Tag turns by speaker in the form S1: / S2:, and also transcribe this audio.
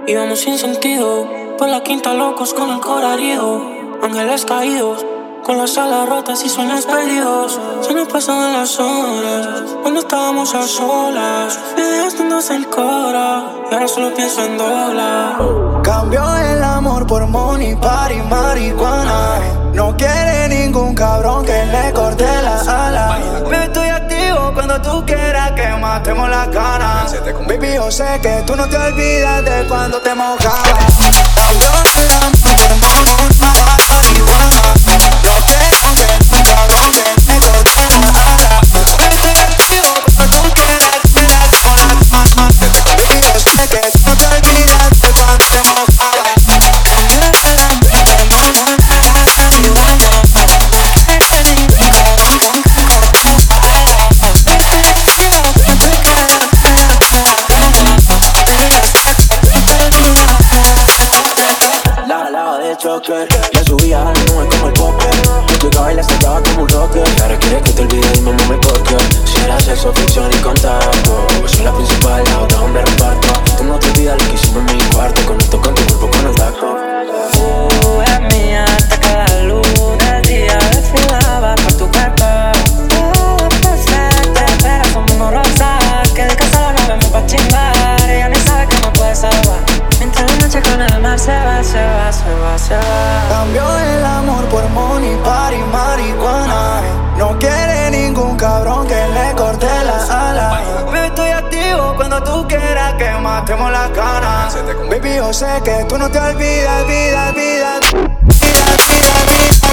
S1: Íbamos sin sentido, por la quinta locos con el cora herido. Ángeles caídos, con las alas rotas y sueños perdidos. Se nos pasaban las horas, cuando estábamos a solas. Me dejaste el cora, y ahora solo pienso en dólar.
S2: Cambió el amor por money, party, marihuana. No quiere ningún cabrón que le corte las alas. Me estoy activo cuando tú quieras que matemos las ganas. Baby, yo sé que tú no te olvidas de cuando te mojabas. Cambió el amor por money, marihuana. No quiere ningún cabrón que le corte las alas. Me estoy activo cuando tú quieras que matemos las ganas. Baby, yo sé que tú no te olvidas de cuando te mojabas.
S3: Me subía a la nube como el popper. Llegaba y la sacaba como un rocker. Ahora quieres que te olvide y mamá me por qué. Si era sexo, ficción y contacto, yo soy la principal, la otra donde reparto. Tú no te olvidas lo que hicimos en mi cuarto. Conecto con tu cuerpo con el tacto.
S1: Es mía hasta que la luz del día desfilaba por tu cuerpo. Todo perfecto, pero somos unos rosas que de casa la vemos pa' chingar. Ella ni sabe que me puede salvar. Mientras la noche con el mar se va, se va, se va, se va.
S2: Cambió el amor por money, party, marihuana. No quiere ningún cabrón que le corte las alas. Baby, estoy activo cuando tú quieras que matemos las ganas. Baby, yo sé que tú no te olvidas, vida, vida, vida, vida, vida.